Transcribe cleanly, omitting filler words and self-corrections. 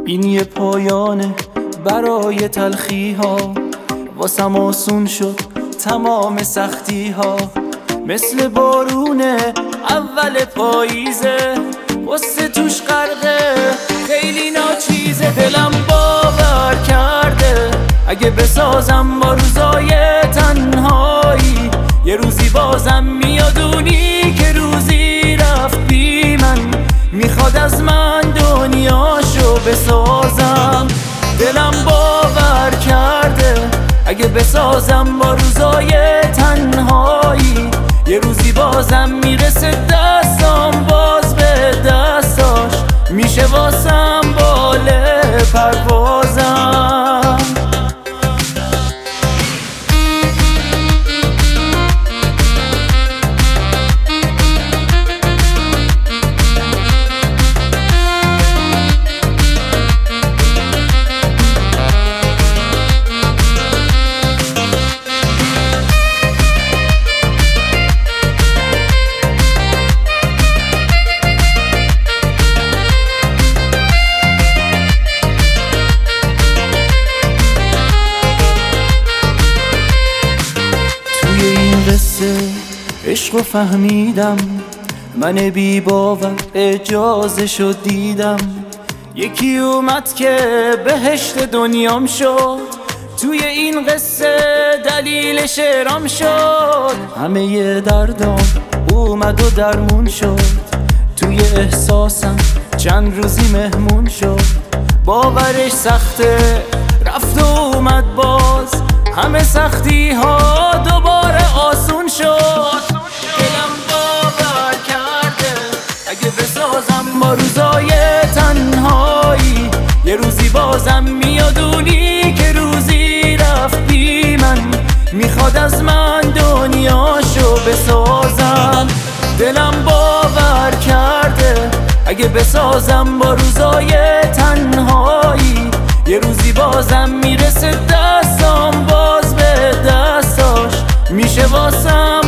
این یه پایانه برای تلخی ها، واسم آسون شد تمام سختی ها. مثل بارونه اول پاییزه، واسه توش غرقه خیلی ناچیزه. دلم باور کرده اگه بسازم با روزای تنهایی، یه روزی بازم میادونی که روزی رفت بی من، میخواد از من دنیاشو بسازم. دلم باور کرده اگه بسازم با روزای تنهایی، یه روزی بازم میرسه دستام باز به دستاش، میشه واسم باله پروازم. عشقو فهمیدم، من بی باور اجازه شد دیدم. یکی اومد که بهشت دنیام شد، توی این قصه دلیل شعرام شد. همه دردام اومد و درمون شد، توی احساسم چند روزی مهمون شد. باورش سخته رفت و اومد باز، همه سختی ها دوباره آسون شد. بسازم با روزای تنهایی، یه روزی بازم میادونی که روزی رفت بی من، میخواد از من دنیاشو بسازم. دلم باور کرده اگه بسازم با روزای تنهایی، یه روزی بازم میرسه دستام باز به دستاش، میشه واسم